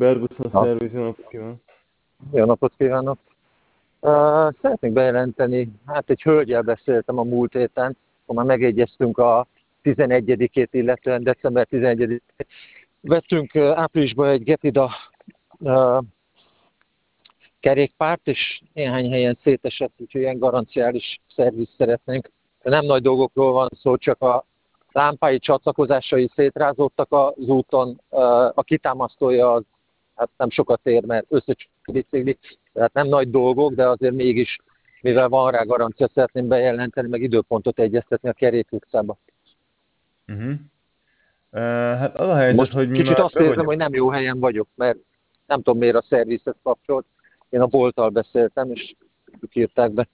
Berguszon Na, szerviz, jó napot kívánok! jó napot kívánok! Szeretnék bejelenteni, hát egy hölgyel beszéltem a múlt héten, akkor már megegyeztünk a 11-ét, illetően december 11-ét. Vettünk áprilisban egy Gepida kerékpárt, és néhány helyen szétesett, úgyhogy ilyen garanciális szervizt szeretnénk. De nem nagy dolgokról van szó, csak a lámpái csatlakozásai szétrázódtak az úton, a kitámasztója az hát nem sokat ér, mert összecsukott a bicikli, tehát nem nagy dolgok, de azért mégis, mivel van rá garancia, szeretném bejelenteni, meg időpontot egyeztetni a Kerék utcába. Uh-huh. Hát az a helyzet, Most hogy mi kicsit már azt be érzem, vagyunk. hogy nem jó helyen vagyok, mert nem tudom miért a szervizhez kapcsolt. Én a bolttal beszéltem, és ők írták be.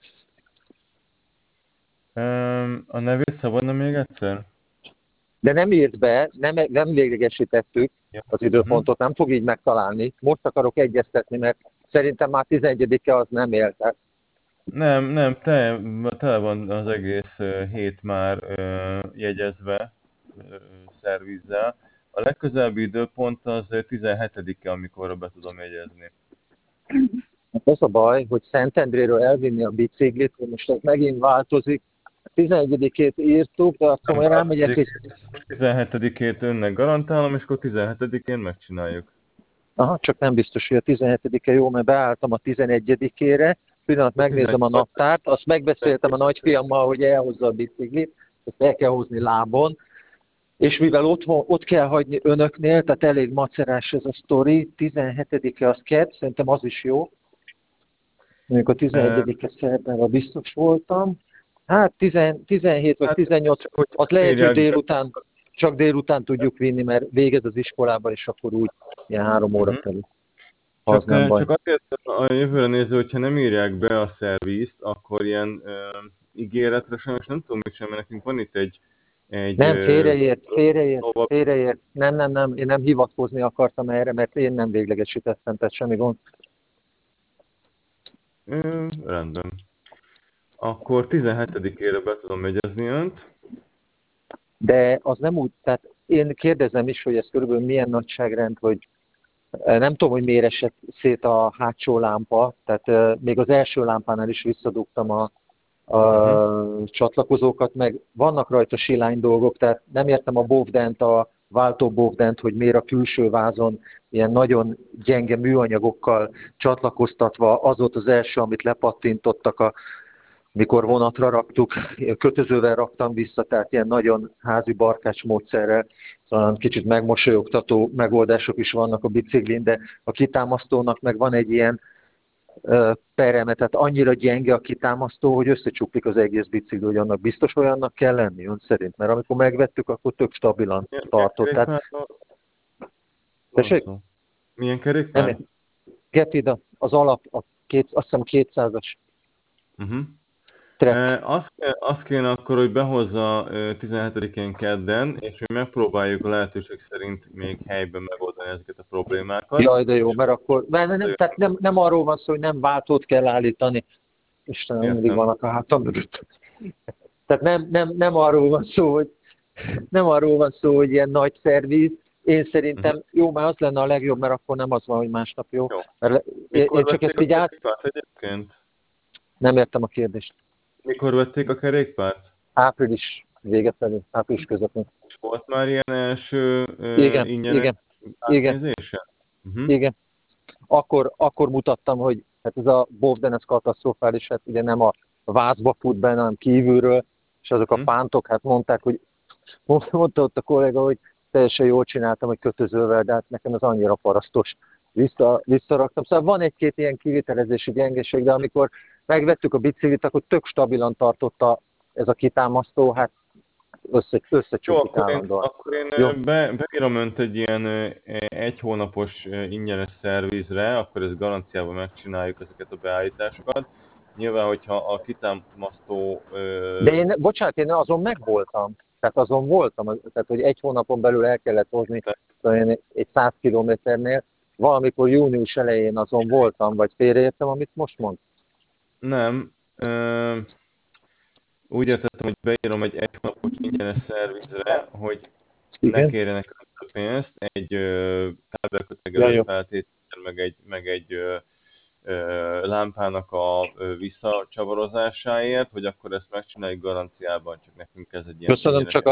A nevét szabadna még egyszer? De nem írt be, nem véglegesítettük Ja. az időpontot, nem fog így megtalálni. Most akarok egyeztetni, mert szerintem már 11-e az nem él. Tehát Nem, tele van az egész hét már jegyezve szervizzel. A legközelebbi időpont az 17-e, amikor be tudom jegyezni. az a baj, hogy Szentendréről elvinni a biciklit, hogy most ez megint változik. 11-ét írtuk, de azt mondom, hogy rámegyek, és 17-ét önnek garantálom, és akkor 17-én megcsináljuk. aha, csak nem biztos, hogy a 17-e jó, mert beálltam a 11-ére, pillanat megnézem a naptárt, azt megbeszéltem a nagyfiammal, hogy elhozza a biciklit, ezt el kell hozni lábon, és mivel ott kell hagyni önöknél, tehát elég macerás ez a sztori, 17-e az kedd, szerintem az is jó. Mondjuk a 11-e szerdán biztos voltam. Hát 17 vagy Hát, 18, hogy az lehet, hogy írják be. csak délután tudjuk vinni, mert végez az iskolában, és akkor úgy ilyen 3 óra felé. Az nem baj. Csak azért a jövőre nézve, hogyha nem írják be a szervízt, akkor ilyen ígéretre sajnos nem tudom mit sem, mert nekünk van itt egy Nem, szóval, félreért. Nem, én nem hivatkozni akartam erre, mert én nem véglegesítettem, tehát semmi gond. rendben. Akkor 17-ére be tudom jegyezni önt. De az nem úgy, tehát én kérdezem is, hogy ez körülbelül milyen nagyságrend, hogy nem tudom, hogy miért esett szét a hátsó lámpa, tehát még az első lámpánál is visszadugtam a csatlakozókat, meg vannak rajta silány dolgok, tehát nem értem a bovdent, a váltó bovdent, hogy miért a külső vázon ilyen nagyon gyenge műanyagokkal csatlakoztatva, az volt az első, amit lepattintottak, mikor vonatra raktuk, kötözővel raktam vissza, tehát ilyen nagyon házi barkács módszerrel, szóval kicsit megmosolyogtató megoldások is vannak a biciklin, de a kitámasztónak meg van egy ilyen pereme, tehát annyira gyenge a kitámasztó, hogy összecsuklik az egész bicikli, hogy annak biztos olyannak kell lenni, ön szerint, mert amikor megvettük, akkor tök stabilan tartott. Tehát, tessék? Milyen Nem, kerékpár? Gepida, az alap, azt hiszem 200-as Trek. Azt kéne akkor, hogy behozza 17-én kedden, és mi megpróbáljuk a lehetőség szerint még helyben megoldani ezeket a problémákat. Jaj, de jó, mert akkor, tehát nem arról van szó, hogy nem váltót kell állítani. Istenem, mindig vannak a hátam mögött. Tehát nem arról van szó, hogy ilyen nagy szerviz. Én szerintem jó, már az lenne a legjobb, mert akkor nem az van, hogy másnap jó. Mert én csak ezt így egyébként? Nem értem a kérdést. Mikor vették a kerékpárt? Április vége felé, április közepén. És volt már ilyen első ingyenes átnézése? Igen. Akkor mutattam, hogy hát ez a bovden, ez katasztrofális, hát ugye nem a vázba fut benne, hanem kívülről, és azok a pántok, hát mondták, hogy mondta ott a kolléga, hogy teljesen jól csináltam, hogy kötözővel, de hát nekem ez annyira parasztos. Visszaraktam. Szóval van egy-két ilyen kivitelezési gyengeség, de amikor megvettük a biciklit, akkor tök stabilan tartotta ez a kitámasztó, hát összecsukik állandóan. Akkor én beírom önt egy ilyen egy hónapos ingyenes szervizre, akkor ezt garanciával megcsináljuk ezeket a beállításokat. Nyilván, hogyha a kitámasztó... De én azon megvoltam. Tehát azon voltam, tehát hogy egy hónapon belül el kellett hozni egy 100 kilométernél. Valamikor június elején azon voltam, vagy félreértem, amit most mond? Nem. Úgy értettem, hogy beírom egy hónapos ingyenes szervizre, hogy ne Igen. kérjenek több pénzt, egy Ja, kábelkötegelő jó. feltétel, meg egy lámpának a visszacsavarozásáért, hogy akkor ezt megcsináljuk garanciában, csak nekünk ez egy ilyen Köszönöm, csak ingyenes.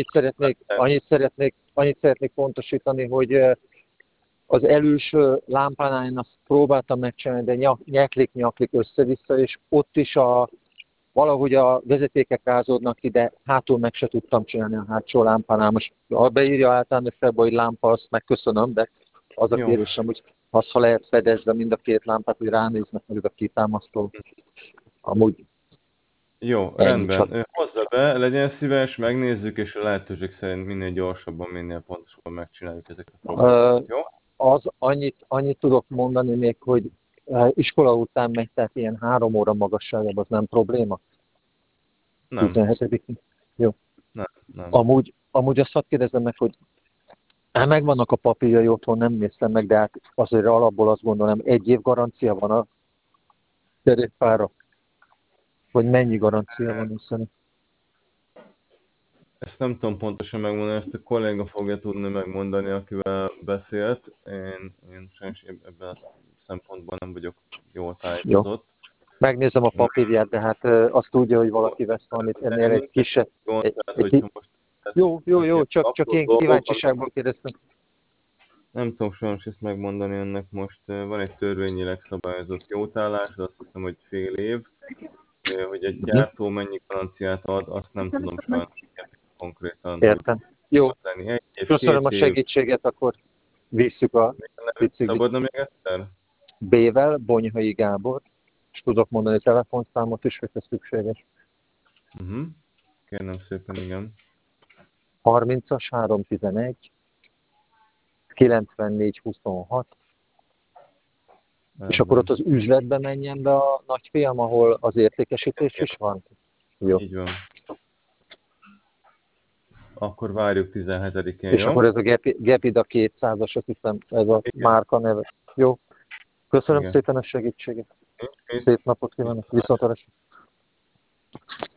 annyit szeretnék pontosítani, hogy az előső lámpánál én azt próbáltam megcsinálni, de nyeklik össze-vissza, és ott is valahogy a vezetékek rázódnak ki, de hátul meg se tudtam csinálni a hátsó lámpánál. Most ha beírja általános felbe, hogy lámpa, azt megköszönöm, de az a Jó, kérésem, hogy azt, ha lehet fedezve mind a két lámpát, hogy ránéznek meg a kitámasztó. Amúgy jó, ennyi rendben. csak. Hozza be, legyen szíves, megnézzük, és a lehetőség szerint minél gyorsabban, minél pontosabban megcsináljuk ezeket a Ö, problémákat, jó? annyit tudok mondani még, hogy iskola után megy, tehát ilyen 3 óra magasságban, az nem probléma? Nem, 17-én? Jó. nem. Amúgy azt hadd kérdezem meg, hogy megvannak a papírjai otthon, nem néztem meg, de hát azért alapból azt gondolom, 1 év garancia van a kerékpárra, vagy mennyi garancia van hiszen. Ezt nem tudom pontosan megmondani, ezt a kolléga fogja tudni megmondani, akivel beszélt. Én sajnos ebben a szempontból nem vagyok jól Jó. tájékozott. Megnézem a papírját, de hát azt tudja, hogy valaki vesz valamit, ennél egy kisebb. Gond, tehát, Egy, hogyha most jó, csak apró én dolgok, kíváncsiságból kérdeztem. nem tudom sajnos ezt megmondani önnek most. Van egy törvényileg szabályozott jótállás, de azt hiszem, hogy fél év. Hogy egy gyártó mennyi garanciát ad, azt nem tudom sajnos konkrétan, hogy Értem. Jó, tenni. 1 év, köszönöm 2 a év. segítséget, akkor visszük a biciklit. Szabadna még egyszer? B-vel, Bonyhai Gábor, és tudok mondani telefonszámot is, hogyha szükséges. Kérem szépen, igen. 30-as 311 9426, és akkor ott az üzletbe menjen be a nagyfiam, ahol az értékesítés is van? Jó. Így van. Akkor várjuk 17-én, És jó? akkor ez a Gepida 200-as, azt hiszem, ez a Igen. márka neve. Jó. Köszönöm Igen. szépen a segítséget. Nincs mit. Szép napot kívánok. Viszontlátásra.